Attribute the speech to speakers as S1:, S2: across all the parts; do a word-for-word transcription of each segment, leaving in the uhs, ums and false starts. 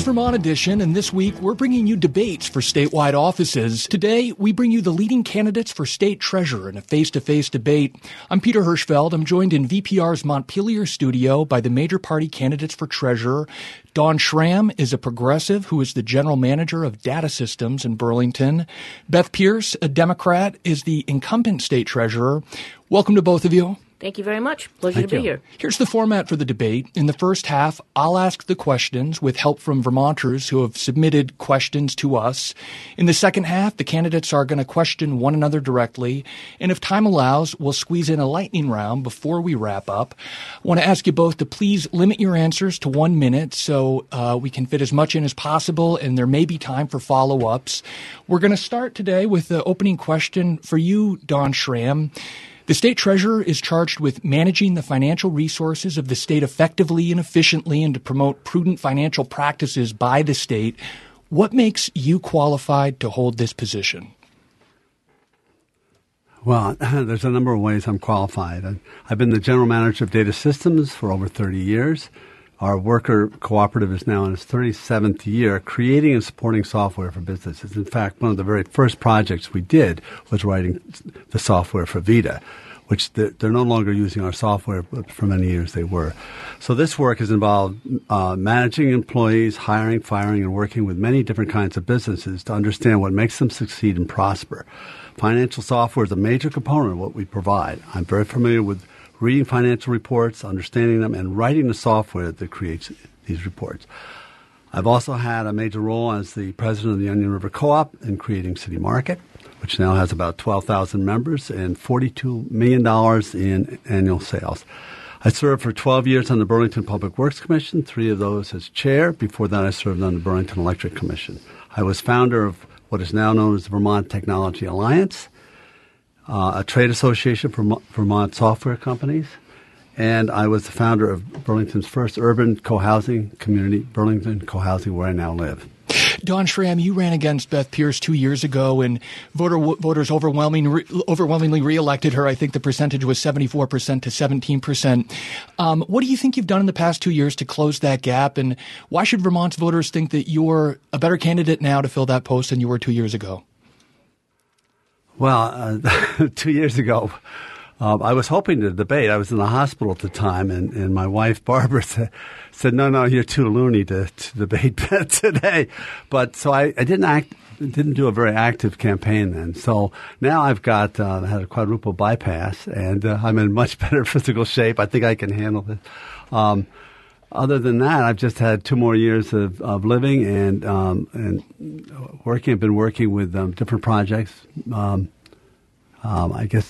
S1: Vermont Edition, and this week we're bringing you debates for statewide offices. Today, we bring you the leading candidates for state treasurer in a face-to-face debate. I'm Peter Hirschfeld. I'm joined in V P R's Montpelier studio by the major party candidates for treasurer. Dawn Schramm is a progressive who is the general manager of data systems in Burlington. Beth Pierce, a Democrat, is the incumbent state treasurer. Welcome to both of you.
S2: Thank you very much. Pleasure
S1: Thank
S2: to be
S1: you.
S2: here.
S1: Here's the format for the debate. In the first half, I'll ask the questions with help from Vermonters who have submitted questions to us. In the second half, the candidates are going to question one another directly. And if time allows, we'll squeeze in a lightning round before we wrap up. I want to ask you both to please limit your answers to one minute so uh, we can fit as much in as possible, and there may be time for follow-ups. We're going to start today with the opening question for you, Dawn Schramm. The state treasurer is charged with managing the financial resources of the state effectively and efficiently and to promote prudent financial practices by the state. What makes you qualified to hold this position?
S3: Well, there's a number of ways I'm qualified. I've been the general manager of data systems for over thirty years. Our worker cooperative is now in its thirty-seventh year, creating and supporting software for businesses. In fact, one of the very first projects we did was writing the software for Vita, which they're, they're no longer using our software, but for many years they were. So this work has involved uh, managing employees, hiring, firing, and working with many different kinds of businesses to understand what makes them succeed and prosper. Financial software is a major component of what we provide. I'm very familiar with reading financial reports, understanding them, and writing the software that creates these reports. I've also had a major role as the president of the Onion River Co-op in creating City Market, which now has about twelve thousand members and forty-two million dollars in annual sales. I served for twelve years on the Burlington Public Works Commission, three of those as chair. Before that, I served on the Burlington Electric Commission. I was founder of what is now known as the Vermont Technology Alliance, Uh, a trade association for Mo- Vermont software companies, and I was the founder of Burlington's first urban co-housing community, Burlington Co-housing, where I now live.
S1: Dawn Schramm, you ran against Beth Pierce two years ago, and voter, voters overwhelming, re, overwhelmingly reelected her. I think the percentage was seventy-four percent to seventeen percent. Um, what do you think you've done in the past two years to close that gap, and why should Vermont's voters think that you're a better candidate now to fill that post than you were two years ago?
S3: Well, uh, two years ago, uh, I was hoping to debate. I was in the hospital at the time, and, and my wife, Barbara, said, said, no, no, you're too loony to, to debate today. But so I, I didn't act, didn't do a very active campaign then. So now I've got, uh, had a quadruple bypass, and uh, I'm in much better physical shape. I think I can handle it. Um, Other than that, I've just had two more years of, of living and um, and working. I've been working with um, different projects. Um, um, I guess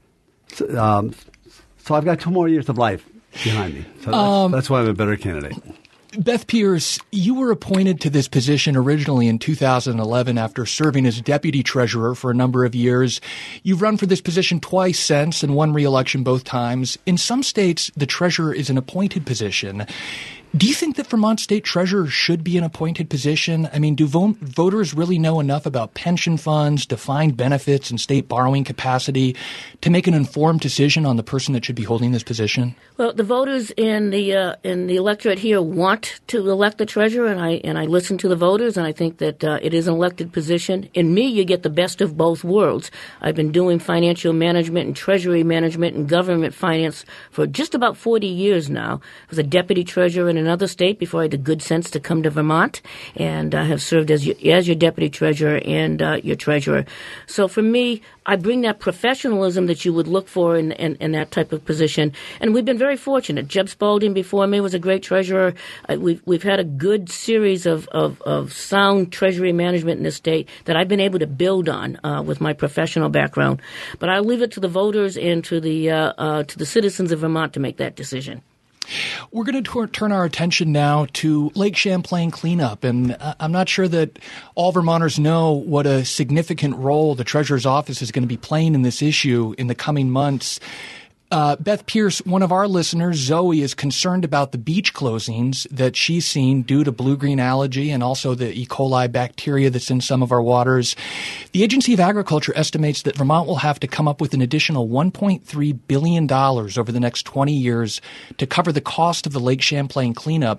S3: so, um, so. I've got two more years of life behind me. So that's, um, that's why I'm a better candidate.
S1: Beth Pierce, you were appointed to this position originally in two thousand eleven after serving as deputy treasurer for a number of years. You've run for this position twice since and won re-election both times. In some states, the treasurer is an appointed position. Do you think that Vermont state treasurer should be an appointed position? I mean, do vo- voters really know enough about pension funds, defined benefits, and state borrowing capacity to make an informed decision on the person that should be holding this position?
S2: Well, the voters in the uh, in the electorate here want to elect the treasurer, and I and I listen to the voters, and I think that uh, it is an elected position. In me, you get the best of both worlds. I've been doing financial management and treasury management and government finance for just about forty years now. I was a deputy treasurer in another state before I had the good sense to come to Vermont, and I have served as your, as your deputy treasurer and uh, your treasurer. So for me, I bring that professionalism that you would look for in, in, in that type of position. And we've been very fortunate. Jeb Spalding before me was a great treasurer. Uh, we've, we've had a good series of, of, of sound treasury management in this state that I've been able to build on uh, with my professional background. But I'll leave it to the voters and to the, uh, uh, to the citizens of Vermont to make that decision.
S1: We're going to t- turn our attention now to Lake Champlain cleanup, and uh, I'm not sure that all Vermonters know what a significant role the Treasurer's Office is going to be playing in this issue in the coming months. Uh, Beth Pierce, one of our listeners, Zoe, is concerned about the beach closings that she's seen due to blue-green algae and also the E. coli bacteria that's in some of our waters. The Agency of Agriculture estimates that Vermont will have to come up with an additional one point three billion dollars over the next twenty years to cover the cost of the Lake Champlain cleanup.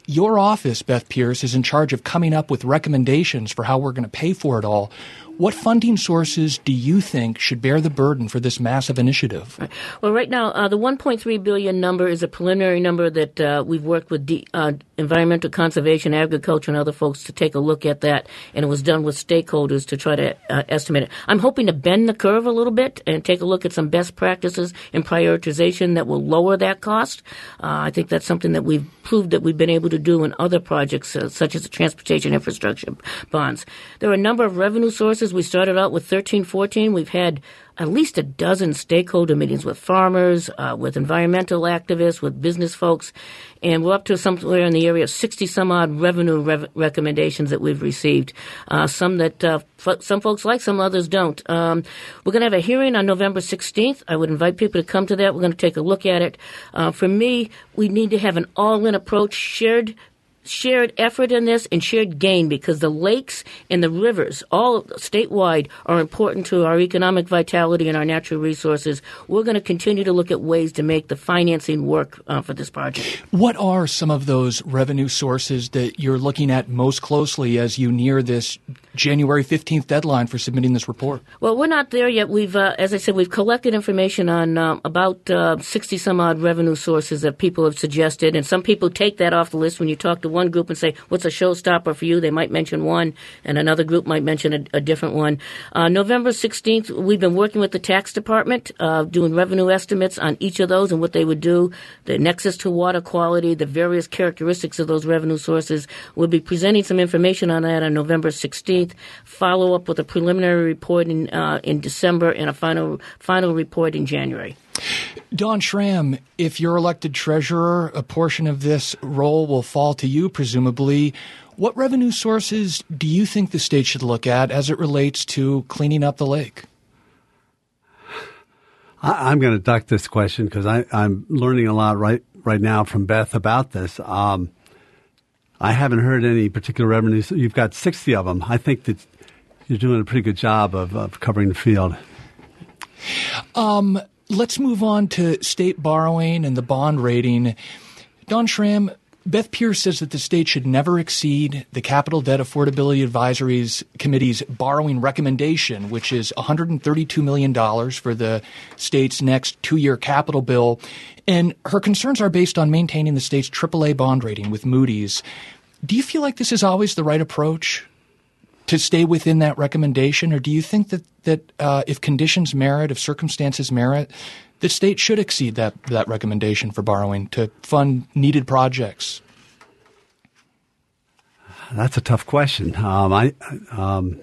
S1: Your office, Beth Pearce, is in charge of coming up with recommendations for how we're going to pay for it all. What funding sources do you think should bear the burden for this massive initiative?
S2: Right. Well, right now, uh, the one point three billion dollars number is a preliminary number that uh, we've worked with D- uh, Environmental Conservation, Agriculture, and other folks to take a look at that, and it was done with stakeholders to try to uh, estimate it. I'm hoping to bend the curve a little bit and take a look at some best practices in prioritization that will lower that cost. Uh, I think that's something that we've proved that we've been able to do in other projects, uh, such as the transportation infrastructure bonds. There are a number of revenue sources. We started out with thirteen, fourteen. We've had at least a dozen stakeholder meetings with farmers, uh, with environmental activists, with business folks, and we're up to somewhere in the area of sixty some odd revenue rev- recommendations that we've received. Uh, some that uh, f- some folks like, some others don't. Um, we're going to have a hearing on November sixteenth. I would invite people to come to that. We're going to take a look at it. Uh, for me, we need to have an all-in approach, shared shared effort in this and shared gain, because the lakes and the rivers, all statewide, are important to our economic vitality and our natural resources. We're going to continue to look at ways to make the financing work uh, for this project.
S1: What are some of those revenue sources that you're looking at most closely as you near this January fifteenth deadline for submitting this report?
S2: Well, we're not there yet. We've, uh, as I said, we've collected information on um, about uh, sixty some odd revenue sources that people have suggested, and some people take that off the list. When you talk to one group and say, what's a showstopper for you? They might mention one, and another group might mention a, a different one. Uh, November sixteenth, we've been working with the tax department, uh, doing revenue estimates on each of those and what they would do, the nexus to water quality, the various characteristics of those revenue sources. We'll be presenting some information on that on November sixteenth. Follow up with a preliminary report in, uh, in December and a final final report in January.
S1: Dawn Schramm, if you're elected treasurer, a portion of this role will fall to you, presumably. What revenue sources do you think the state should look at as it relates to cleaning up the lake?
S3: I, I'm going to duck this question because I'm learning a lot right right now from Beth about this. Um, I haven't heard any particular revenues. You've got sixty of them. I think that you're doing a pretty good job of, of covering the field.
S1: Um. Let's move on to state borrowing and the bond rating. Dawn Schramm, Beth Pearce says that the state should never exceed the Capital Debt Affordability Advisory Committee's borrowing recommendation, which is one hundred thirty-two million dollars for the state's next two-year capital bill. And her concerns are based on maintaining the state's triple A bond rating with Moody's. Do you feel like this is always the right approach to stay within that recommendation, or do you think that that uh, if conditions merit, if circumstances merit, the state should exceed that that recommendation for borrowing to fund needed projects?
S3: That's a tough question. Um, I um,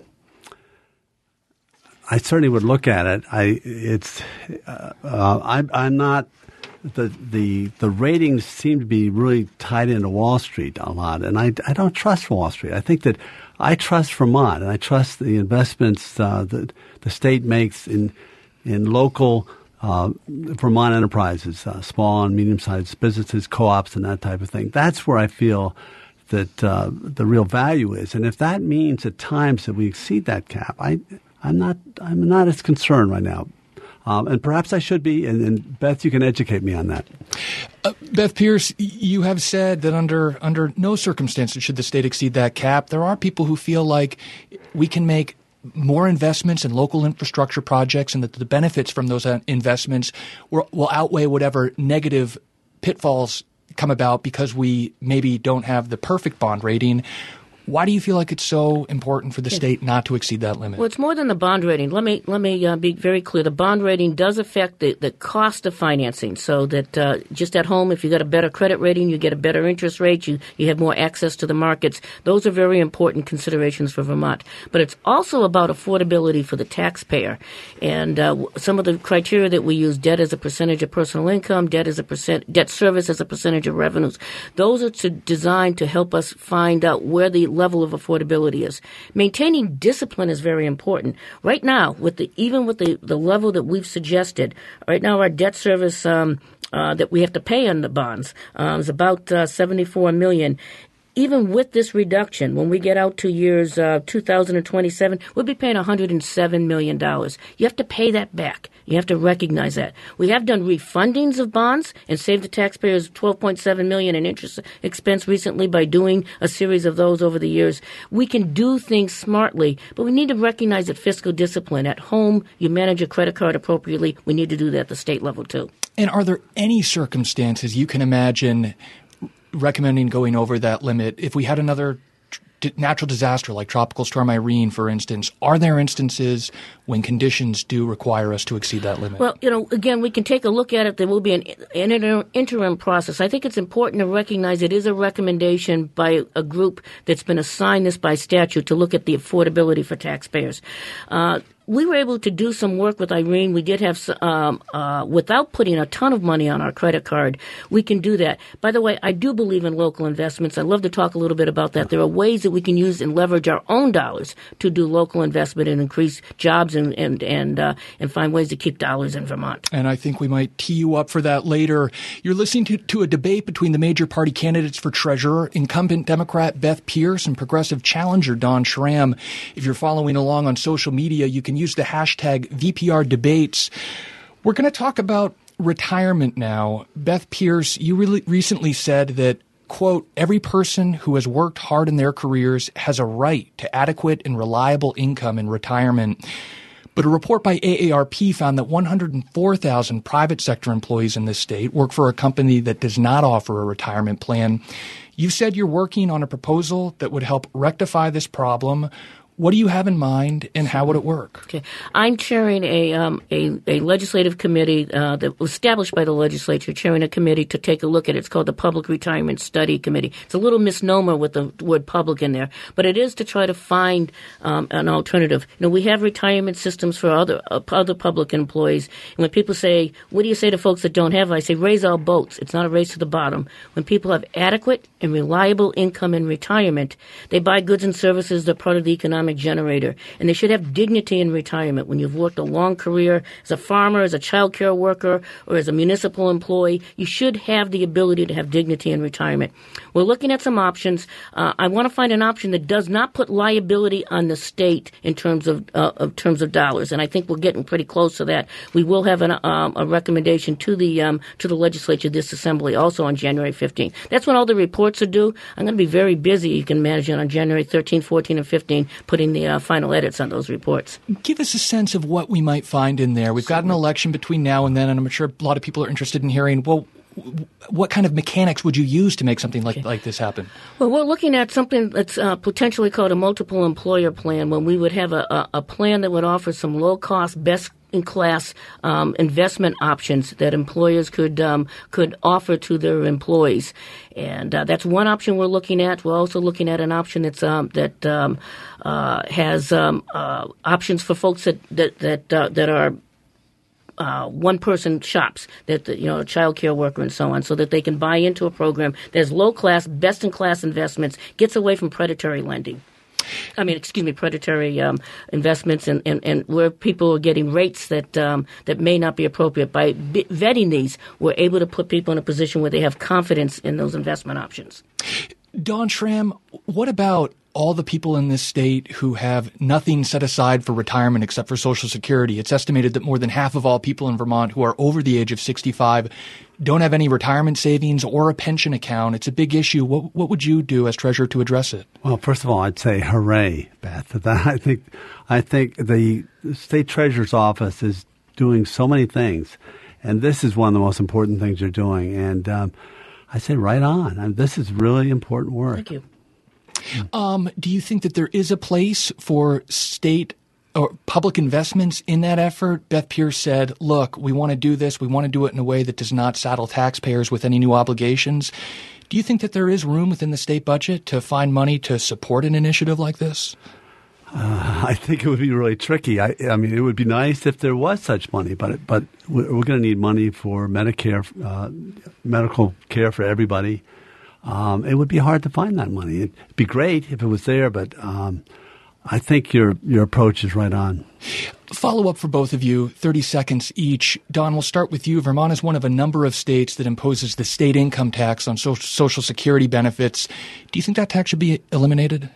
S3: I certainly would look at it. I it's uh, uh, I'm I'm not. The, the the ratings seem to be really tied into Wall Street a lot, and I, I don't trust Wall Street. I think that I trust Vermont, and I trust the investments uh, that the state makes in in local uh, Vermont enterprises, uh, small and medium-sized businesses, co-ops, and that type of thing. That's where I feel that uh, the real value is, and if that means at times that we exceed that cap, I I'm not I'm not as concerned right now. Um, and perhaps I should be, and, and Beth, you can educate me on that.
S1: Uh, Beth Pearce, you have said that under under no circumstances should the state exceed that cap. There are people who feel like we can make more investments in local infrastructure projects and that the benefits from those investments will, will outweigh whatever negative pitfalls come about because we maybe don't have the perfect bond rating. Why do you feel like it's so important for the state not to exceed that limit?
S2: Well, it's more than the bond rating. Let me let me uh, be very clear. The bond rating does affect the, the cost of financing, so that uh, just at home, if you got a better credit rating, you get a better interest rate, you, you have more access to the markets. Those are very important considerations for Vermont. But it's also about affordability for the taxpayer. And uh, some of the criteria that we use, debt as a percentage of personal income, debt as a percent, debt service as a percentage of revenues, those are to, designed to help us find out where the level of affordability is. Maintaining discipline is very important. Right now, with the even with the, the level that we've suggested, right now our debt service um, uh, that we have to pay on the bonds uh, is about uh, seventy-four million dollars. even with this reduction, when we get out to years uh, two thousand twenty-seven, we'll be paying one hundred seven million dollars. You have to pay that back. You have to recognize that. We have done refundings of bonds and saved the taxpayers twelve point seven million dollars in interest expense recently by doing a series of those over the years. We can do things smartly, but we need to recognize that fiscal discipline. At home, you manage your credit card appropriately. We need to do that at the state level, too.
S1: And are there any circumstances you can imagine recommending going over that limit if we had another t- natural disaster like Tropical Storm Irene, for instance? Are there instances when conditions do require us to exceed that limit?
S2: Well, you know, again, we can take a look at it. There will be an, an inter- interim process. I think it's important to recognize it is a recommendation by a group that's been assigned this by statute to look at the affordability for taxpayers. Uh, We were able to do some work with Irene. We did have, um, uh, without putting a ton of money on our credit card, we can do that. By the way, I do believe in local investments. I'd love to talk a little bit about that. There are ways that we can use and leverage our own dollars to do local investment and increase jobs and and and, uh, and find ways to keep dollars in Vermont.
S1: And I think we might tee you up for that later. You're listening to, to a debate between the major party candidates for treasurer, incumbent Democrat Beth Pearce and progressive challenger Don Schramm. If you're following along on social media, you can use the hashtag V P R debates. We're going to talk about retirement now. Beth Pearce, you really recently said that, quote, every person who has worked hard in their careers has a right to adequate and reliable income in retirement. But a report by A A R P found that one hundred four thousand private sector employees in this state work for a company that does not offer a retirement plan. You said you're working on a proposal that would help rectify this problem. What do you have in mind, and how would it work?
S2: Okay, I'm chairing a um, a, a legislative committee uh, that was established by the legislature, chairing a committee to take a look at it. It's called the Public Retirement Study Committee. It's a little misnomer with the word public in there, but it is to try to find um, an alternative. You know, we have retirement systems for other uh, other public employees, and when people say, what do you say to folks that don't have it? I say, raise all boats. It's not a race to the bottom. When people have adequate and reliable income in retirement, they buy goods and services that are part of the economic generator, and they should have dignity in retirement. When you've worked a long career as a farmer, as a child care worker, or as a municipal employee, you should have the ability to have dignity in retirement. We're looking at some options. Uh, I want to find an option that does not put liability on the state in terms of, uh, of terms of dollars, and I think we're getting pretty close to that. We will have an, um, a recommendation to the um, to the legislature, this assembly, also on January fifteenth. That's when all the reports are due. I'm going to be very busy, you can imagine, on January thirteenth, fourteenth, and fifteenth, putting the uh, final edits on those reports.
S1: Give us a sense of what we might find in there. We've got an election between now and then, and I'm sure a lot of people are interested in hearing, well, what kind of mechanics would you use to make something like, okay. like this happen?
S2: Well, we're looking at something that's uh, potentially called a multiple employer plan, when we would have a, a, a plan that would offer some low-cost, best in class um, investment options that employers could um, could offer to their employees, and uh, that's one option we're looking at. We're also looking at an option that's um, that um, uh, has um, uh, options for folks that that that, uh, that are Uh, one-person shops, that you know, a child care worker and so on, so that they can buy into a program that has low-class, best-in-class investments, gets away from predatory lending. I mean, excuse me, predatory um, investments, and, and, and where people are getting rates that um, that may not be appropriate. By b- vetting these, we're able to put people in a position where they have confidence in those investment options.
S1: Don Schramm, what about all the people in this state who have nothing set aside for retirement except for Social Security? It's estimated that more than half of all people in Vermont who are over the age of sixty-five don't have any retirement savings or a pension account. It's a big issue. What, what would you do as treasurer to address it?
S3: Well, first of all, I'd say hooray, Beth. I think, I think the state treasurer's office is doing so many things, and this is one of the most important things you're doing. And um, I say right on. I mean, this is really important work.
S2: Thank you.
S1: Um, do you think that there is a place for state or public investments in that effort? Beth Pearce said, look, we want to do this. We want to do it in a way that does not saddle taxpayers with any new obligations. Do you think that there is room within the state budget to find money to support an initiative like this?
S3: Uh, I think it would be really tricky. I, I mean, it would be nice if there was such money, but but we're, we're going to need money for Medicare, uh, medical care for everybody. Um, it would be hard to find that money. It'd be great if it was there, but um, I think your your approach is right on.
S1: Follow-up for both of you, thirty seconds each. Don, we'll start with you. Vermont is one of a number of states that imposes the state income tax on social, social security benefits. Do you think that tax should be eliminated?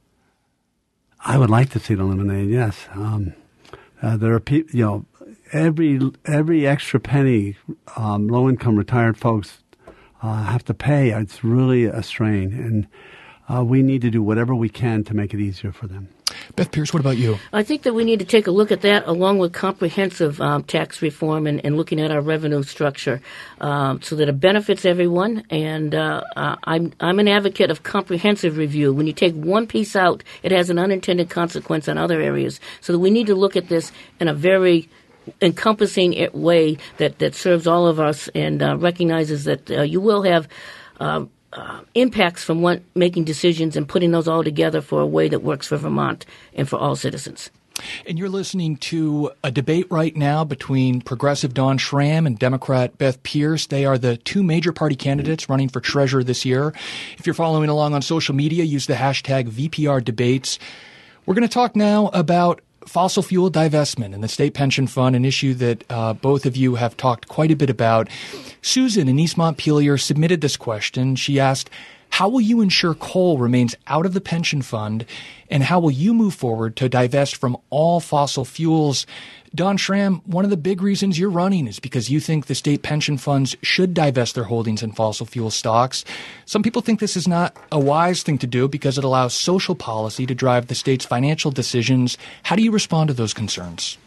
S3: I would like to see it eliminated, yes. Um, uh, there are people, you know, every every extra penny um, low-income retired folks uh, have to pay. It's really a strain, and uh, we need to do whatever we can to make it easier for them.
S1: Beth Pierce, what about you?
S2: I think that we need to take a look at that along with comprehensive um, tax reform and, and looking at our revenue structure um, so that it benefits everyone. And uh, uh, I'm I'm an advocate of comprehensive review. When you take one piece out, it has an unintended consequence on other areas. So that we need to look at this in a very encompassing way that, that serves all of us and uh, recognizes that uh, you will have uh, Uh, impacts from one, making decisions and putting those all together for a way that works for Vermont and for all citizens.
S1: And you're listening to a debate right now between progressive Don Schramm and Democrat Beth Pierce. They are the two major party candidates running for treasurer this year. If you're following along on social media, use the hashtag V P R debates. We're going to talk now about fossil fuel divestment and the state pension fund, an issue that uh, both of you have talked quite a bit about. Susan in East Montpelier submitted this question. She asked, how will you ensure coal remains out of the pension fund, and how will you move forward to divest from all fossil fuels? Don Schramm, one of the big reasons you're running is because you think the state pension funds should divest their holdings in fossil fuel stocks. Some people think this is not a wise thing to do because it allows social policy to drive the state's financial decisions. How do you respond to those concerns?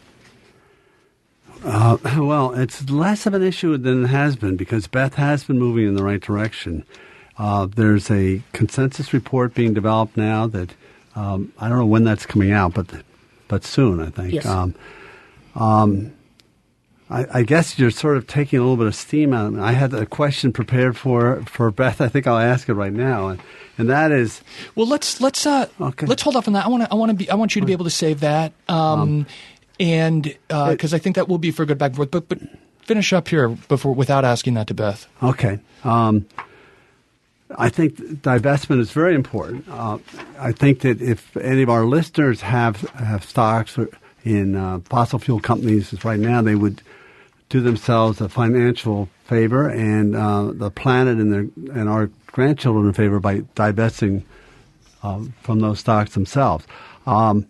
S3: Uh, well, it's less of an issue than it has been because Beth has been moving in the right direction. Uh, there's a consensus report being developed now that um, I don't know when that's coming out, but but soon, I think.
S2: Yes.
S3: Um, um, I, I guess you're sort of taking a little bit of steam out of me. I had a question prepared for, for Beth. I think I'll ask it right now, and, and that is.
S1: Well, let's let's uh,
S3: okay.
S1: let's hold off on that. I want to I want to be I want you to be able to save that, um, um, and because uh, I think that will be for a good back and forth. But but finish up here before without asking that to Beth.
S3: Okay. Um, I think divestment is very important. Uh, I think that if any of our listeners have have stocks in uh, fossil fuel companies right now, they would do themselves a financial favor and uh, the planet and their and our grandchildren a favor by divesting uh, from those stocks themselves. Um,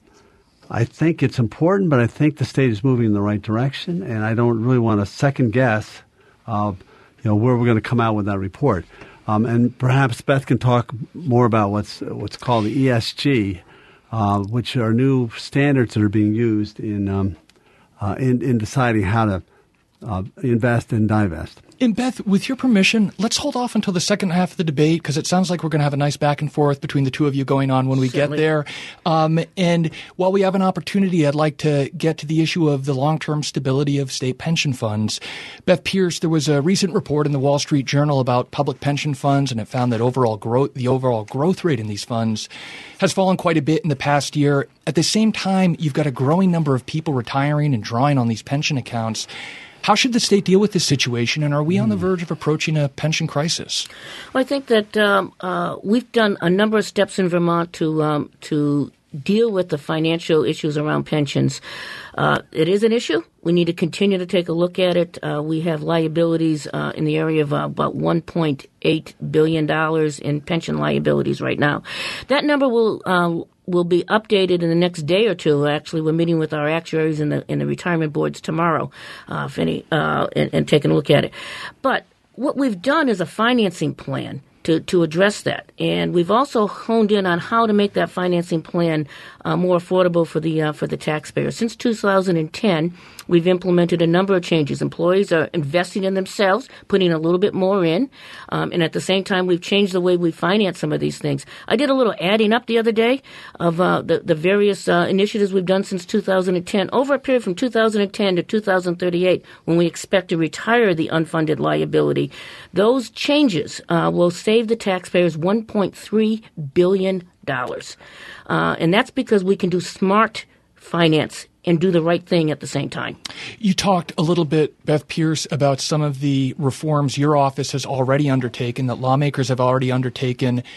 S3: I think it's important, but I think the state is moving in the right direction, and I don't really want to second guess, uh, you know, where we're going to come out with that report. Um, and perhaps Beth can talk more about what's what's called the E S G, uh, which are new standards that are being used in um, uh, in, in deciding how to uh, invest and divest.
S1: And Beth, with your permission, let's hold off until the second half of the debate because it sounds like we're going to have a nice back and forth between the two of you going on when we
S2: Certainly.
S1: get there. Um, and while we have an opportunity, I'd like to get to the issue of the long-term stability of state pension funds. Beth Pierce, there was a recent report in the Wall Street Journal about public pension funds, and it found that overall growth, the overall growth rate in these funds has fallen quite a bit in the past year. At the same time, you've got a growing number of people retiring and drawing on these pension accounts. How should the state deal with this situation, and are we on the verge of approaching a pension crisis?
S2: Well, I think that um, uh, we've done a number of steps in Vermont to um, to deal with the financial issues around pensions. Uh, it is an issue. We need to continue to take a look at it. Uh, we have liabilities uh, in the area of uh, about one point eight billion dollars in pension liabilities right now. That number will uh, will be updated in the next day or two. Actually, we're meeting with our actuaries in the in the retirement boards tomorrow, uh, if any, uh, and, and taking a look at it. But what we've done is a financing plan to, to address that. And we've also honed in on how to make that financing plan uh, more affordable for the uh, for the taxpayer. Since two thousand ten, we've implemented a number of changes. Employees are investing in themselves, putting a little bit more in, um, and at the same time, we've changed the way we finance some of these things. I did a little adding up the other day of uh, the, the various uh, initiatives we've done since two thousand ten, over a period from two thousand ten to two thousand thirty-eight, when we expect to retire the unfunded liability. Those changes uh, will save the taxpayers one point three billion dollars. Uh, and that's because we can do smart finance and do the right thing at the same time.
S1: You talked a little bit, Beth Pierce, about some of the reforms your office has already undertaken, that lawmakers have already undertaken.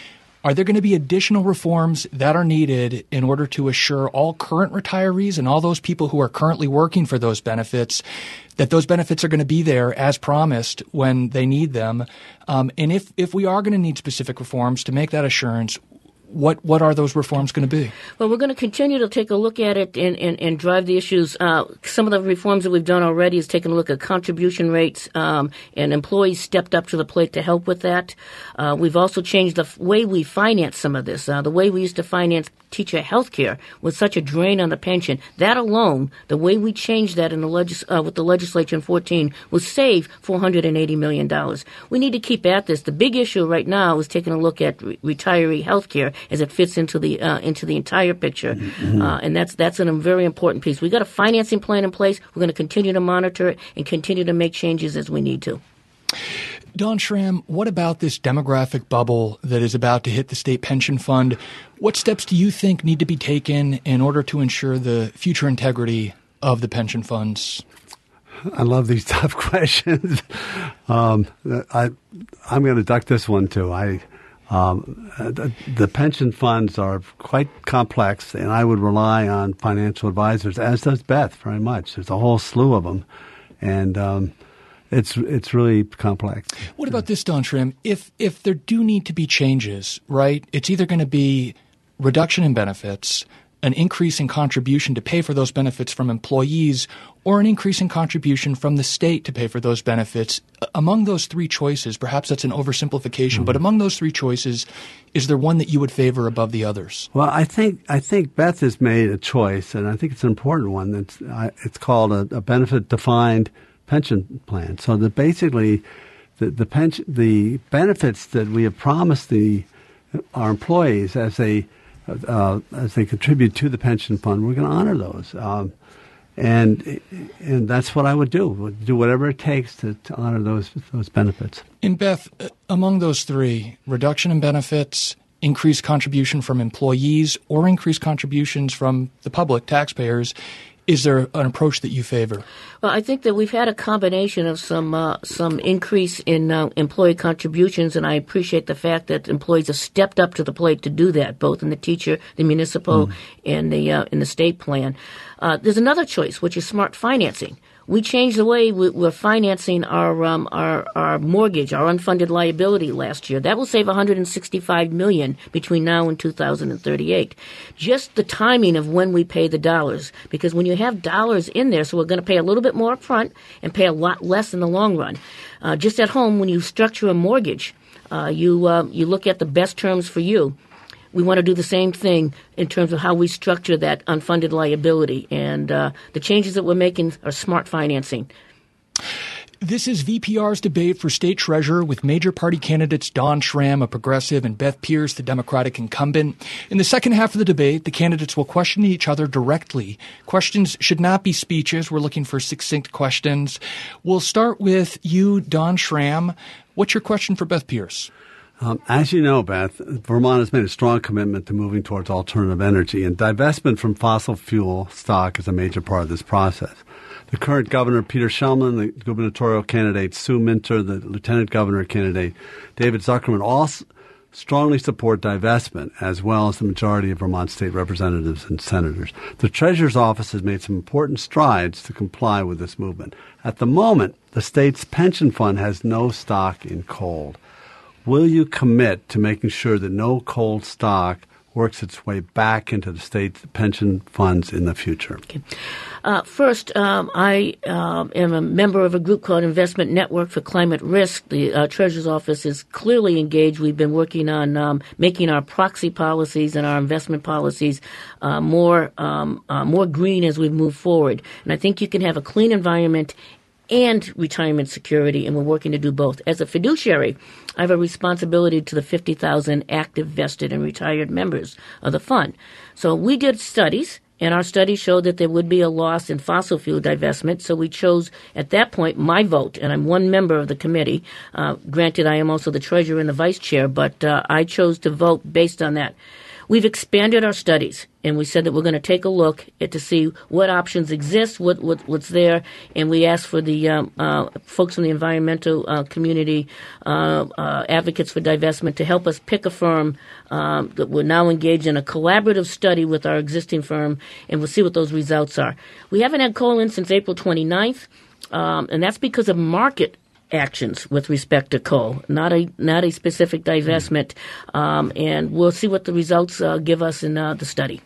S1: Are there going to be additional reforms that are needed in order to assure all current retirees and all those people who are currently working for those benefits that those benefits are going to be there as promised when they need them? Um, and if, if we are going to need specific reforms to make that assurance, What what are those reforms going to be?
S2: Well, we're going to continue to take a look at it and, and, and drive the issues. Uh, some of the reforms that we've done already is taking a look at contribution rates, um, and employees stepped up to the plate to help with that. Uh, we've also changed the f- way we finance some of this. Uh, the way we used to finance teacher health care was such a drain on the pension. That alone, the way we changed that in the legis- uh, with the legislature in fourteen, was save four hundred eighty million dollars. We need to keep at this. The big issue right now is taking a look at re- retiree health care as it fits into the uh, into the entire picture, mm-hmm. uh, and that's that's a very important piece. We've got a financing plan in place. We're going to continue to monitor it and continue to make changes as we need to.
S1: Dawn Schramm, what about this demographic bubble that is about to hit the state pension fund? What steps do you think need to be taken in order to ensure the future integrity of the pension funds?
S3: I love these tough questions. um, I, I'm going to duck this one too. I. Um, the, the pension funds are quite complex, and I would rely on financial advisors, as does Beth, very much. There's a whole slew of them, and um, it's it's really complex.
S1: What about this, Dawn Schramm? If if there do need to be changes, right? It's either going to be reduction in benefits, an increase in contribution to pay for those benefits from employees, or an increase in contribution from the state to pay for those benefits. Among those three choices, perhaps that's an oversimplification, mm-hmm. but among those three choices, is there one that you would favor above the others?
S3: Well, I think I think Beth has made a choice, and I think it's an important one. That's uh, it's called a, a benefit-defined pension plan. So that basically, the the pension the benefits that we have promised the our employees as they uh, as they contribute to the pension fund, we're going to honor those. Um, And and that's what I would do. Would do whatever it takes to, to honor those those benefits.
S1: And Beth, among those three, reduction in benefits, increased contribution from employees, or increased contributions from the public, taxpayers, is there an approach that you favor?
S2: Well, I think that we've had a combination of some uh, some increase in uh, employee contributions, and I appreciate the fact that employees have stepped up to the plate to do that, both in the teacher, the municipal, mm. and the uh, in the state plan. Uh, there's another choice, which is smart financing. We changed the way we're financing our um, our our mortgage, our unfunded liability last year. That will save one hundred sixty-five million dollars between now and two thousand thirty-eight. Just the timing of when we pay the dollars, because when you have dollars in there, so we're going to pay a little bit more up front and pay a lot less in the long run. Uh, just at home, when you structure a mortgage, uh, you uh, you look at the best terms for you. We want to do the same thing in terms of how we structure that unfunded liability. And uh, the changes that we're making are smart financing.
S1: This is V P R's debate for state treasurer with major party candidates Dawn Schramm, a progressive, and Beth Pearce, the Democratic incumbent. In the second half of the debate, the candidates will question each other directly. Questions should not be speeches. We're looking for succinct questions. We'll start with you, Dawn Schramm. What's your question for Beth Pearce?
S3: Um, as you know, Beth, Vermont has made a strong commitment to moving towards alternative energy, and divestment from fossil fuel stock is a major part of this process. The current governor, Peter Shellman, the gubernatorial candidate, Sue Minter, the lieutenant governor candidate, David Zuckerman, all s- strongly support divestment, as well as the majority of Vermont state representatives and senators. The Treasurer's Office has made some important strides to comply with this movement. At the moment, the state's pension fund has no stock in coal. Will you commit to making sure that no coal stock works its way back into the state pension funds in the future?
S2: Okay. Uh, first, um, I uh, am a member of a group called Investment Network for Climate Risk. The uh, Treasurer's Office is clearly engaged. We've been working on um, making our proxy policies and our investment policies uh, more um, uh, more green as we move forward. And I think you can have a clean environment and retirement security, and we're working to do both. As a fiduciary, I have a responsibility to the fifty thousand active, vested, and retired members of the fund. So we did studies, and our studies showed that there would be a loss in fossil fuel divestment, so we chose, at that point, my vote, and I'm one member of the committee. Uh, granted, I am also the treasurer and the vice chair, but uh, I chose to vote based on that. we've expanded our studies, and we said that we're going to take a look at to see what options exist, what, what what's there, and we asked for the um, uh, folks in the environmental uh, community, uh, uh, advocates for divestment, to help us pick a firm um, that we're now engaged in a collaborative study with our existing firm, and we'll see what those results are. We haven't had coal in since April twenty-ninth, um, and that's because of market actions with respect to coal, not a not a specific divestment, um, and we'll see what the results uh, give us in uh, the study.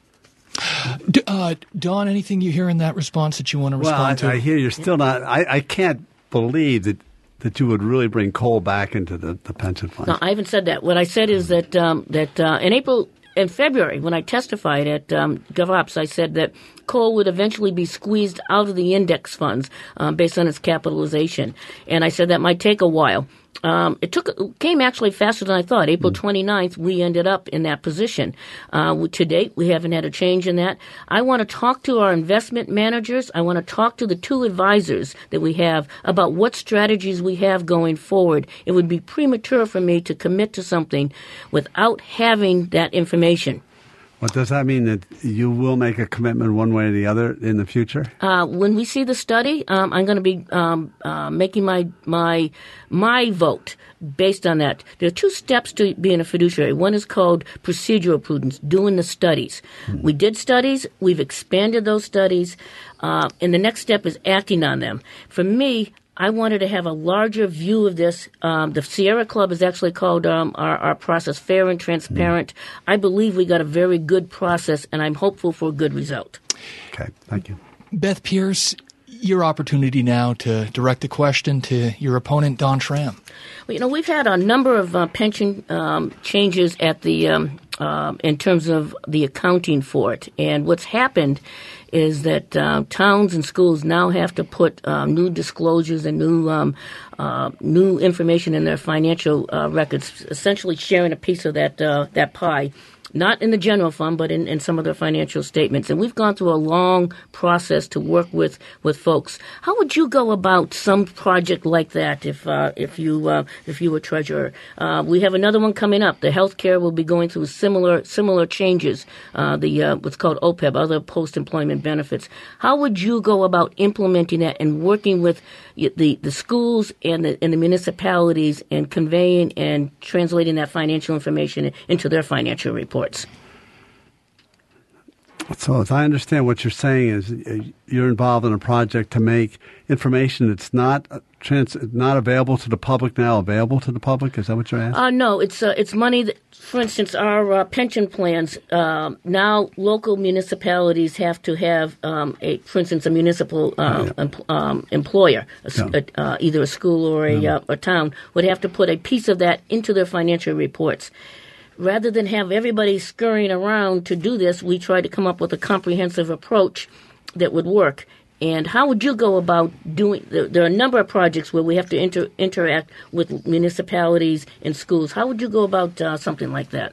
S1: D- uh, Don, anything you hear in that response that you want to
S3: well,
S1: respond
S3: I,
S1: to?
S3: I hear you're still not. I, I can't believe that that you would really bring coal back into the, the pension fund.
S2: No, I haven't said that. What I said is that um, that uh, in April. In February, when I testified at um, GovOps, I said that coal would eventually be squeezed out of the index funds um, based on its capitalization. And I said that might take a while. Um, it took it came actually faster than I thought. April twenty-ninth, we ended up in that position. Uh, to date, we haven't had a change in that. I want to talk to our investment managers. I want to talk to the two advisors that we have about what strategies we have going forward. It would be premature for me to commit to something without having that information.
S3: Well, does that mean that you will make a commitment one way or the other in the future?
S2: Uh, when we see the study, um, I'm going to be um, uh, making my my my vote based on that. There are two steps to being a fiduciary. One is called procedural prudence, doing the studies. Mm-hmm. We did studies. We've expanded those studies. Uh, and the next step is acting on them. For me, I wanted to have a larger view of this. Um, the Sierra Club is actually called um, our, our process fair and transparent. Mm. I believe we got a very good process, and I'm hopeful for a good result.
S3: Okay, thank you.
S1: Beth Pearce, your opportunity now to direct a question to your opponent, Don Schramm.
S2: Well, you know, we've had a number of uh, pension um, changes at the um, uh, in terms of the accounting for it, and what's happened is that uh, towns and schools now have to put uh, new disclosures and new um, uh, new information in their financial uh, records, essentially sharing a piece of that uh, that pie. Not in the general fund, but in, in some of their financial statements. And we've gone through a long process to work with, with folks. How would you go about some project like that if uh, if you uh, if you were treasurer? Uh, we have another one coming up. The healthcare will be going through similar similar changes. Uh, the uh, what's called O P E B, other post-employment benefits. How would you go about implementing that and working with the the schools and the and the municipalities and conveying and translating that financial information into their financial reports?
S3: So as I understand what you're saying is you're involved in a project to make information that's not trans, not available to the public now available to the public. Is that what you're asking?
S2: Uh, no, it's uh, it's money that, for instance, our uh, pension plans, uh, now local municipalities have to have, um, a, for instance, a municipal uh, yeah. em- um, employer, a, yeah. a, uh, either a school or a, yeah. uh, a town, would have to put a piece of that into their financial reports. Rather than have everybody scurrying around to do this, we tried to come up with a comprehensive approach that would work. And how would you go about doing – there are a number of projects where we have to inter, interact with municipalities and schools. How would you go about uh, something like that?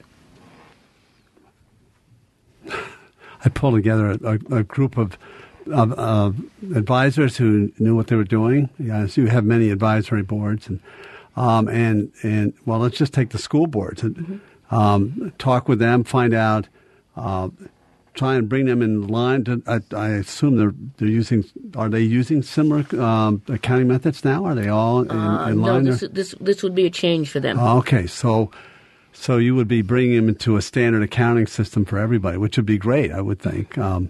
S3: I pulled together a, a group of, of uh, advisors who knew what they were doing. Yeah, so you have many advisory boards. And, um, and, and well, let's just take the school boards and mm-hmm. – Um, talk with them, find out, uh, try and bring them in line. To, I, I assume they're they're using. Are they using similar um, accounting methods now? Are they all in,
S2: uh,
S3: in line?
S2: No, this, this this would be a change for them.
S3: Okay, so so you would be bringing them into a standard accounting system for everybody, which would be great, I would think. Um,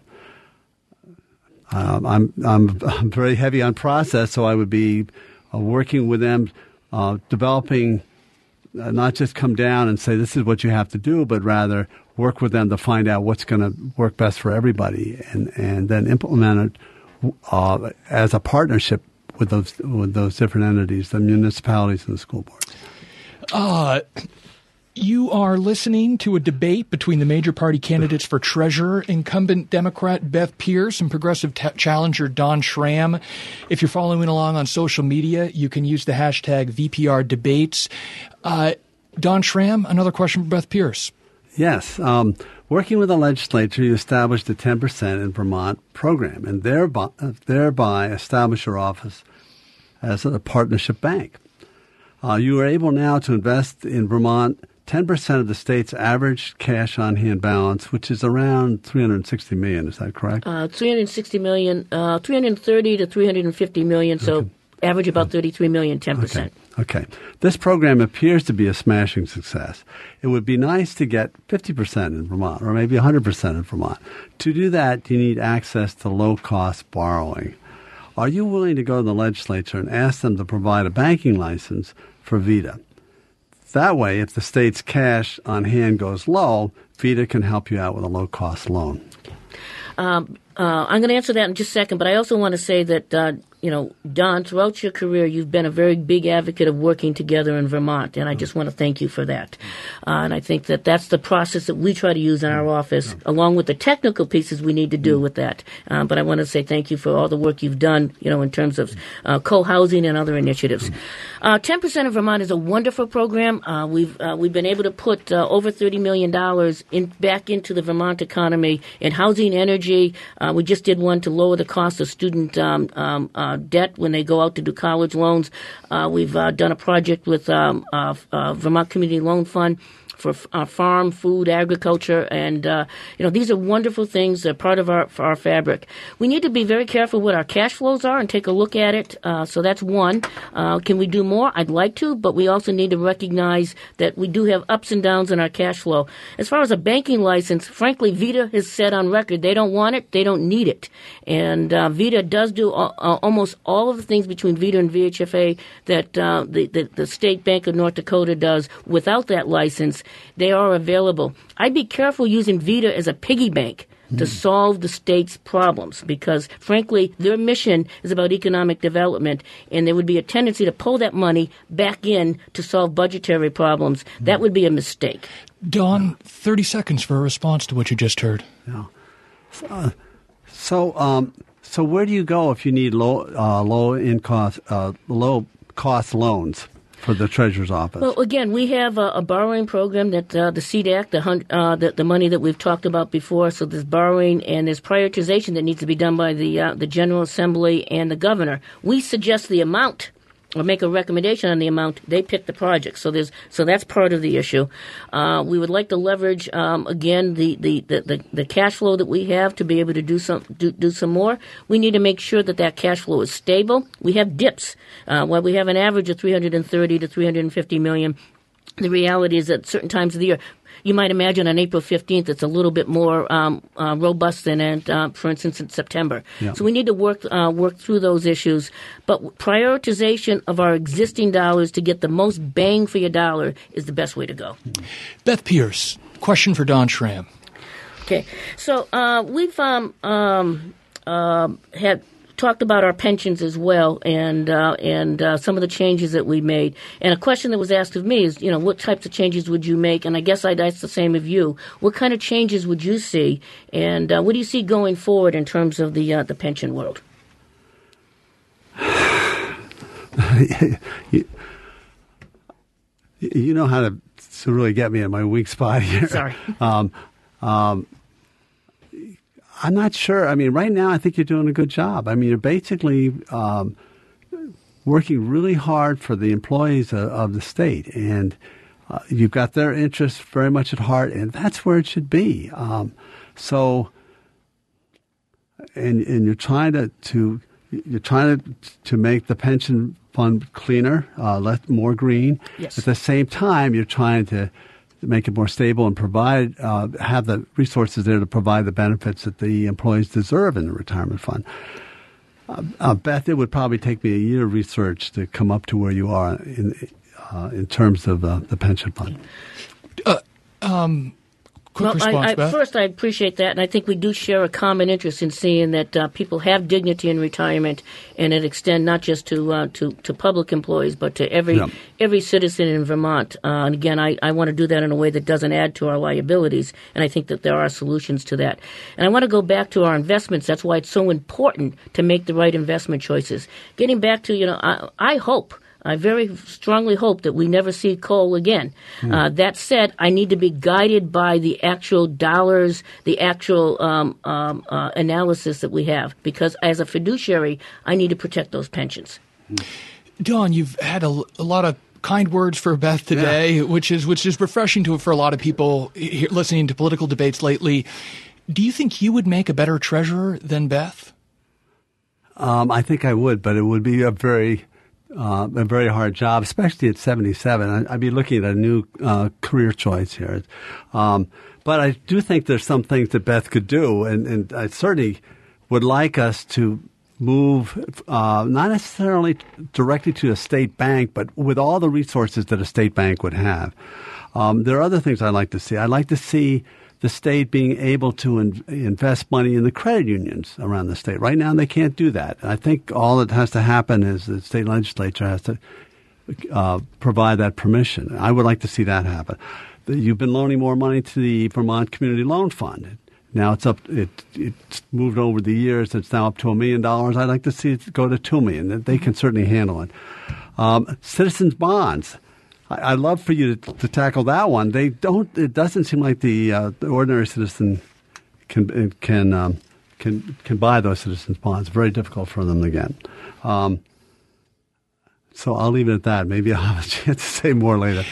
S3: um, I'm I'm I'm very heavy on process, so I would be uh, working with them, uh, developing. Uh, not just come down and say this is what you have to do, but rather work with them to find out what's going to work best for everybody, and, and then implement it uh, as a partnership with those with those different entities, the municipalities and the school boards.
S1: Uh, you are listening to a debate between the major party candidates for treasurer, incumbent Democrat Beth Pearce and progressive t- challenger Don Schramm. If you're following along on social media, you can use the hashtag V P R debates. Uh, Don Schramm, another question for Beth Pearce.
S3: Yes. Um, working with the legislature, you established a ten percent in Vermont program and thereby, thereby establish your office as a partnership bank. Uh, you are able now to invest in Vermont ten percent of the state's average cash on hand balance, which is around three hundred sixty million. Is that correct?
S2: Uh, three hundred sixty million, uh, three hundred thirty to three hundred fifty million. So okay. Average about thirty-three million, ten percent.
S3: Okay. okay. This program appears to be a smashing success. It would be nice to get fifty percent in Vermont, or maybe one hundred percent in Vermont. To do that, you need access to low-cost borrowing. Are you willing to go to the legislature and ask them to provide a banking license for VITA? That way, if the state's cash on hand goes low, VITA can help you out with a low-cost loan.
S2: Um, uh, I'm going to answer that in just a second, but I also want to say that, uh, you know, Don, throughout your career, you've been a very big advocate of working together in Vermont, and I just want to thank you for that. Uh, and I think that that's the process that we try to use in our office, along with the technical pieces we need to do with that. Uh, but I want to say thank you for all the work you've done, you know, in terms of uh, co-housing and other initiatives. Uh, ten percent of Vermont is a wonderful program. Uh, we've uh, we've been able to put uh, over thirty million dollars in, back into the Vermont economy in housing, energy. Uh, we just did one to lower the cost of student um, um, uh, debt when they go out to do college loans. Uh, we've uh, done a project with um, uh, uh, Vermont Community Loan Fund for uh, farm, food, agriculture, and uh, you know these are wonderful things. They're part of our our fabric. We need to be very careful what our cash flows are and take a look at it. Uh, so that's one. Uh, can we do more? I'd like to, but we also need to recognize that we do have ups and downs in our cash flow. As far as a banking license, frankly, VITA has said on record they don't want it, they don't need it, and uh, VITA does do uh, almost all of the things between VITA and V H F A that uh, the, the the State Bank of North Dakota does without that license. They are available. I'd be careful using VITA as a piggy bank mm. to solve the state's problems because, frankly, their mission is about economic development, and there would be a tendency to pull that money back in to solve budgetary problems. Mm. That would be a mistake.
S1: Don, thirty seconds for a response to what you just heard.
S3: Yeah. Uh, so, um, so where do you go if you need low, uh, low in cost, uh, low cost loans for the Treasurer's Office?
S2: Well, again, we have a, a borrowing program that uh, the C D A C, the, uh, the the money that we've talked about before. So there's borrowing and there's prioritization that needs to be done by the uh, the General Assembly and the governor. We suggest the amount or make a recommendation on the amount. They pick the project. So there's so that's part of the issue. Uh, we would like to leverage um, again the, the, the, the, the cash flow that we have to be able to do some do, do some more. We need to make sure that that cash flow is stable. We have dips. Uh, while we have an average of three hundred thirty to three hundred fifty million, the reality is that certain times of the year, you might imagine on April fifteenth, it's a little bit more um, uh, robust than, at, uh, for instance, in September. Yeah. So we need to work uh, work through those issues. But prioritization of our existing dollars to get the most bang for your dollar is the best way to go.
S1: Beth Pierce, question for Don Schramm.
S2: Okay. So uh, we've um, um, uh, had talked about our pensions as well, and uh, and uh, some of the changes that we made. And a question that was asked of me is, you know, what types of changes would you make? And I guess I'd ask the same of you. What kind of changes would you see? And uh, what do you see going forward in terms of the uh, the pension world?
S3: you, you know how to, to really get me in my weak spot here.
S2: Sorry.
S3: um, um, I'm not sure. I mean, right now, I think you're doing a good job. I mean, you're basically um, working really hard for the employees of, of the state, and uh, you've got their interests very much at heart, and that's where it should be. Um, so, and and you're trying to, to you're trying to to make the pension fund cleaner, uh, less more green.
S2: Yes.
S3: At the same time, you're trying to make it more stable and provide, uh, have the resources there to provide the benefits that the employees deserve in the retirement fund. Uh, uh, Beth, it would probably take me a year of research to come up to where you are in uh, in terms of uh, the pension fund.
S1: Uh, um, quick
S2: well,
S1: response,
S2: I, I,
S1: Beth.
S2: First, I appreciate that, and I think we do share a common interest in seeing that uh, people have dignity in retirement, and it extend not just to uh, to, to public employees, but to every
S3: yeah.
S2: every citizen in Vermont. Uh, and again, I, I want to do that in a way that doesn't add to our liabilities, and I think that there are solutions to that. And I want to go back to our investments. That's why it's so important to make the right investment choices. Getting back to, you know, I, I hope I very strongly hope that we never see coal again. Mm. Uh, that said, I need to be guided by the actual dollars, the actual um, um, uh, analysis that we have, because as a fiduciary, I need to protect those pensions.
S1: Don, you've had a, a lot of kind words for Beth today,
S3: yeah.
S1: which is which is refreshing to for a lot of people here, listening to political debates lately. Do you think you would make a better treasurer than Beth?
S3: Um, I think I would, but it would be a very uh, a very hard job, especially at seventy-seven. I, I'd be looking at a new uh, career choice here. Um, but I do think there's some things that Beth could do, and, and I certainly would like us to move uh, not necessarily directly to a state bank, but with all the resources that a state bank would have. Um, there are other things I'd like to see. I'd like to see the state being able to in, invest money in the credit unions around the state. Right now, they can't do that. I think all that has to happen is the state legislature has to uh, provide that permission. I would like to see that happen. You've been loaning more money to the Vermont Community Loan Fund. Now it's up. It, it's moved over the years. It's now up to a million dollars. I'd like to see it go to two million. They can certainly handle it. Um, citizens bonds. I, I'd love for you to, to tackle that one. They don't. It doesn't seem like the, uh, the ordinary citizen can can um, can can buy those citizens bonds. Very difficult for them to get. Um, so I'll leave it at that. Maybe I'll have a chance to say more later.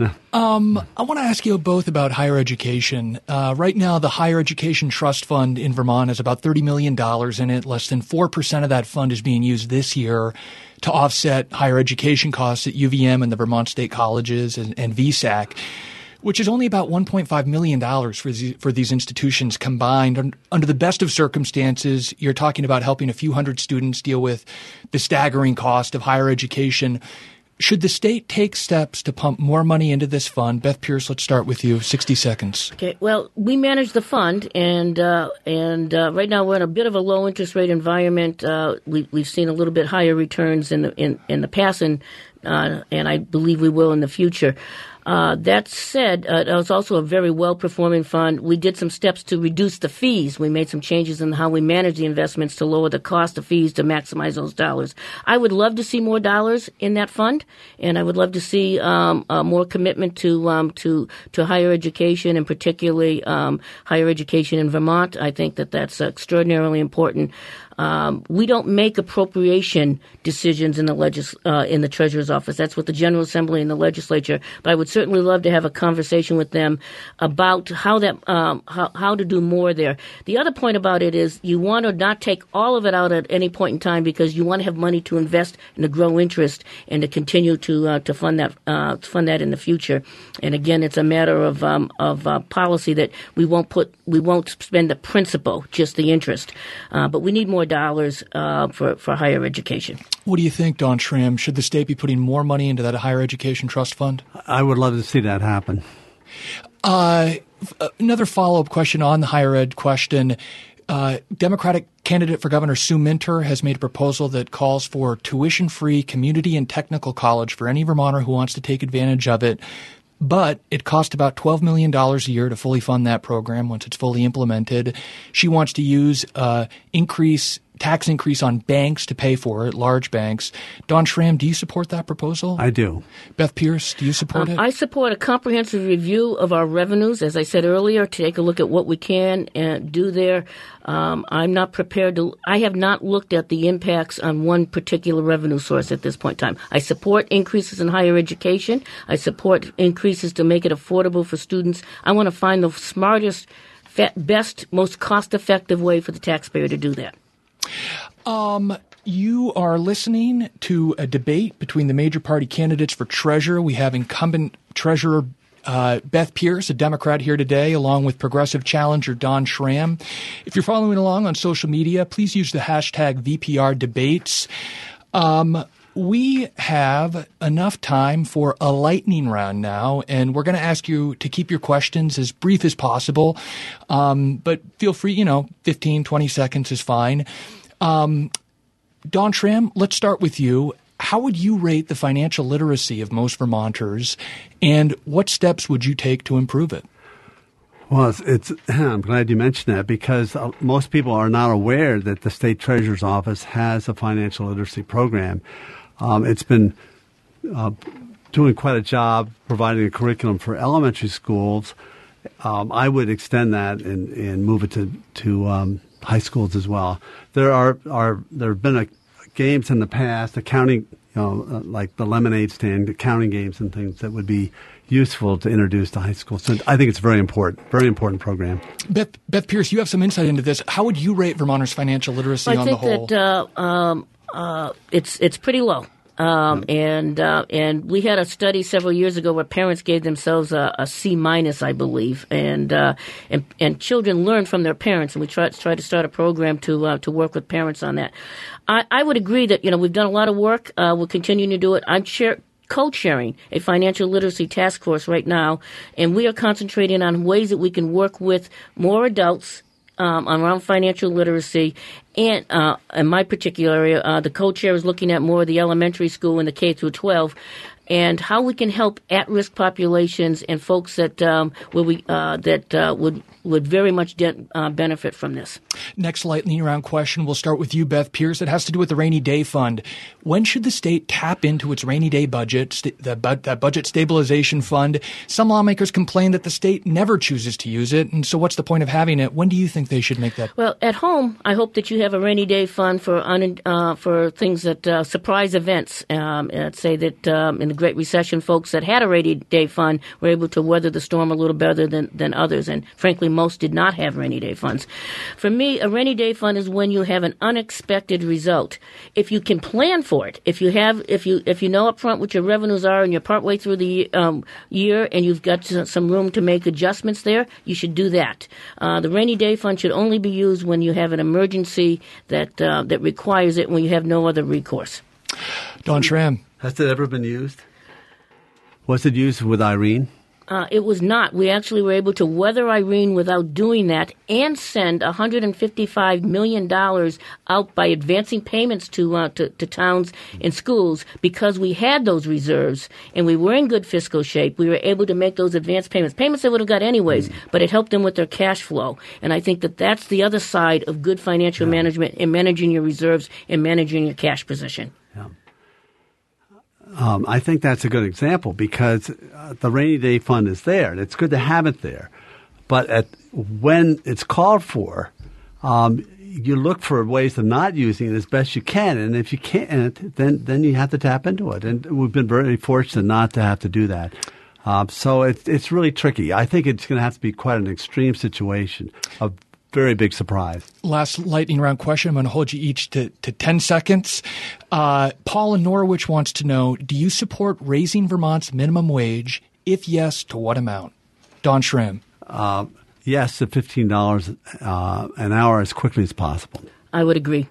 S1: Um, I want to ask you both about higher education. Uh, right now, the Higher Education Trust Fund in Vermont has about thirty million dollars in it. Less than four percent of that fund is being used this year to offset higher education costs at U V M and the Vermont State Colleges and, and V SAC, which is only about one point five million dollars for, the, for these institutions combined. Under the best of circumstances, you're talking about helping a few hundred students deal with the staggering cost of higher education. Should the state take steps to pump more money into this fund? Beth Pearce, let's start with you. sixty seconds.
S2: Okay. Well, we manage the fund, and uh, and uh, right now we're in a bit of a low interest rate environment. Uh, we, we've seen a little bit higher returns in the in, in the past, and uh, and I believe we will in the future. Uh, that said, uh, it was also a very well-performing fund. We did some steps to reduce the fees. We made some changes in how we manage the investments to lower the cost of fees to maximize those dollars. I would love to see more dollars in that fund, and I would love to see um, uh, more commitment to um, to to higher education, and particularly um, higher education in Vermont. I think that that's extraordinarily important. Um, we don't make appropriation decisions in the legis- uh, in the Treasurer's office. That's what the General Assembly and the Legislature. But I would certainly love to have a conversation with them about how that um, how, how to do more there. The other point about it is you want to not take all of it out at any point in time, because you want to have money to invest and to grow interest and to continue to uh, to fund that uh, fund that in the future. And again, it's a matter of um, of uh, policy that we won't put we won't spend the principal, just the interest. Uh, but we need more dollars uh, for, for higher education.
S1: What do you think, Don Schramm? Should the state be putting more money into that higher education trust fund?
S3: I would love to see that happen.
S1: Uh, another follow-up question on the higher ed question. Uh, Democratic candidate for governor Sue Minter has made a proposal that calls for tuition-free community and technical college for any Vermonter who wants to take advantage of it. But it costs about twelve million dollars a year to fully fund that program once it's fully implemented. She wants to use uh, increase tax increase on banks to pay for it, large banks. Don Schramm, do you support that proposal?
S3: I do.
S1: Beth Pearce, do you support
S2: um,
S1: it?
S2: I support a comprehensive review of our revenues, as I said earlier, to take a look at what we can uh, do there. Um, I'm not prepared to – I have not looked at the impacts on one particular revenue source at this point in time. I support increases in higher education. I support increases to make it affordable for students. I want to find the smartest, best, most cost-effective way for the taxpayer to do that.
S1: Um, you are listening to a debate between the major party candidates for treasurer. We have incumbent treasurer uh, Beth Pearce, a Democrat, here today, along with progressive challenger Don Schramm. If you're following along on social media, please use the hashtag V P R debates. Um, we have enough time for a lightning round now, and we're going to ask you to keep your questions as brief as possible. Um, but feel free, you know, fifteen, twenty seconds is fine. Um, Don Schramm, let's start with you. How would you rate the financial literacy of most Vermonters, and what steps would you take to improve it?
S3: Well, it's, it's I'm glad you mentioned that, because uh, most people are not aware that the state treasurer's office has a financial literacy program. Um, it's been uh, doing quite a job providing a curriculum for elementary schools. Um, I would extend that and, and move it to to um, high schools as well. There are are there have been a, games in the past, accounting you know, uh, like the lemonade stand, the counting games and things that would be useful to introduce to high school. So I think it's very important, very important program.
S1: Beth, Beth Pierce, you have some insight into this. How would you rate Vermonters' financial literacy
S2: well,
S1: on the whole?
S2: I think that uh, um, uh, it's it's pretty low. Um, and uh, and we had a study several years ago where parents gave themselves a, a C minus, I believe, and uh, and and children learn from their parents, and we tried try to start a program to uh, to work with parents on that. I, I would agree that you know we've done a lot of work. Uh, we're continuing to do it. I'm share, co-chairing a financial literacy task force right now, and we are concentrating on ways that we can work with more adults Um, around financial literacy, and uh, in my particular area, uh, the co-chair is looking at more of the elementary school and the K through twelve, and how we can help at-risk populations and folks that um, where we uh, that uh, would would very much de- uh, benefit from this.
S1: Next lightning round question. We'll start with you, Beth Pierce. It has to do with the Rainy Day Fund. When should the state tap into its rainy day budget, st- the bu- that budget stabilization fund? Some lawmakers complain that the state never chooses to use it, and so what's the point of having it? When do you think they should make that?
S2: Well, at home, I hope that you have a rainy day fund for un- uh, for things that uh, surprise events. Um, let's say that um, in the Great Recession, folks that had a rainy day fund were able to weather the storm a little better than, than others, and frankly, most did not have rainy day funds. For me, a rainy day fund is when you have an unexpected result. If you can plan for it, if you have, if you if you know up front what your revenues are, and you're partway through the um, year, and you've got some room to make adjustments there, you should do that. Uh, the rainy day fund should only be used when you have an emergency that uh, that requires it, when you have no other recourse.
S1: Don Schramm.
S3: Has it ever been used? Was it used with Irene?
S2: Uh, it was not. We actually were able to weather Irene without doing that and send one hundred fifty-five million dollars out by advancing payments to, uh, to to towns and schools because we had those reserves and we were in good fiscal shape. We were able to make those advance payments, payments they would have got anyways, mm. but it helped them with their cash flow. And I think that that's the other side of good financial yeah. management and managing your reserves and managing your cash position.
S3: Yeah. Um, I think that's a good example because uh, the rainy day fund is there, and it's good to have it there. But at, when it's called for, um, you look for ways of not using it as best you can. And if you can't, then then you have to tap into it. And we've been very fortunate not to have to do that. Um, so it's it's really tricky. I think it's going to have to be quite an extreme situation of very big surprise.
S1: Last lightning round question. I'm going to hold you each to, to ten seconds. Uh, Paul in Norwich wants to know, do you support raising Vermont's minimum wage? If yes, to what amount? Don Schramm.
S3: Uh, yes, to fifteen dollars uh, an hour as quickly as possible.
S2: I would agree.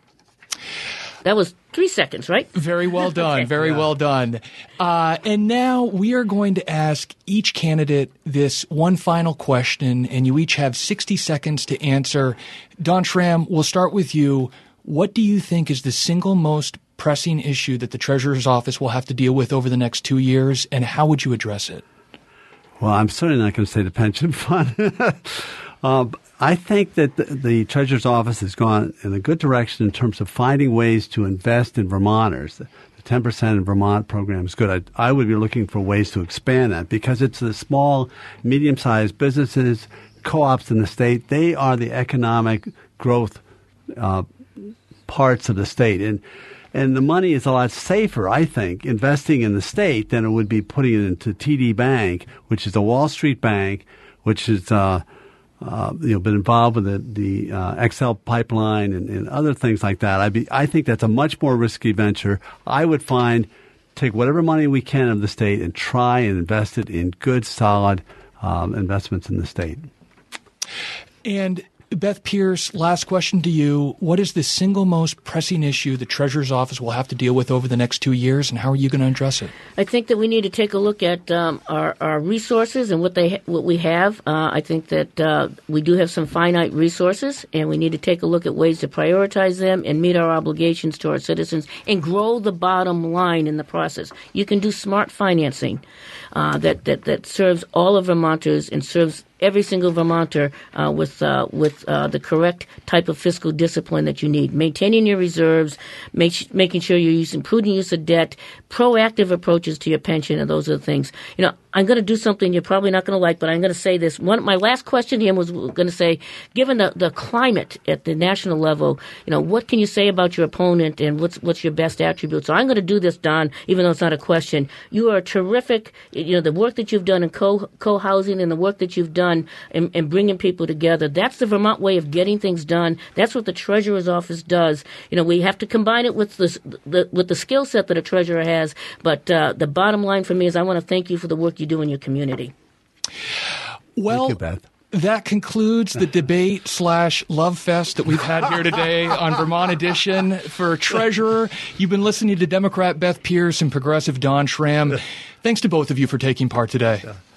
S2: That was three seconds, right?
S1: Very well done.
S2: Okay.
S1: Very
S3: yeah.
S1: well done. Uh, and now we are going to ask each candidate this one final question, and you each have sixty seconds to answer. Don Schramm, we'll start with you. What do you think is the single most pressing issue that the Treasurer's Office will have to deal with over the next two years, and how would you address it?
S3: Well, I'm certainly not going to say the pension fund. uh, I think that the, the Treasurer's Office has gone in a good direction in terms of finding ways to invest in Vermonters. The ten percent in Vermont program is good. I, I would be looking for ways to expand that because it's the small, medium-sized businesses, co-ops in the state. They are the economic growth uh, parts of the state. And and the money is a lot safer, I think, investing in the state than it would be putting it into T D Bank, which is a Wall Street bank, which is uh, uh, you know been involved with the, the uh, X L pipeline and, and other things like that. I'd be, I think that's a much more risky venture. I would find take whatever money we can of the state and try and invest it in good, solid um, investments in the state.
S1: And Beth Pierce, last question to you. What is the single most pressing issue the Treasurer's Office will have to deal with over the next two years, and how are you going to address it?
S2: I think that we need to take a look at um, our, our resources and what they ha- what we have. Uh, I think that uh, we do have some finite resources, and we need to take a look at ways to prioritize them and meet our obligations to our citizens and grow the bottom line in the process. You can do smart financing uh, that, that, that serves all of Vermonters and serves every single Vermonter uh, with uh, with uh, the correct type of fiscal discipline that you need. Maintaining your reserves, make, making sure you're using prudent use of debt, proactive approaches to your pension, and those are the things. You know, I'm going to do something you're probably not going to like, but I'm going to say this. One, my last question to him was going to say, given the, the climate at the national level, you know, what can you say about your opponent and what's what's your best attribute? So I'm going to do this, Don, even though it's not a question. You are terrific. You know, the work that you've done in co, co-housing and the work that you've done in, in bringing people together, that's the Vermont way of getting things done. That's what the Treasurer's Office does. You know, we have to combine it with the, the with the skill set that a treasurer has. But uh, the bottom line for me is I want to thank you for the work you do in your community.
S1: Well,
S3: thank you, Beth.
S1: That concludes the debate slash love fest that we've had here today on Vermont Edition. For Treasurer, you've been listening to Democrat Beth Pierce and Progressive Don Schramm. Thanks to both of you for taking part today.
S3: Yeah.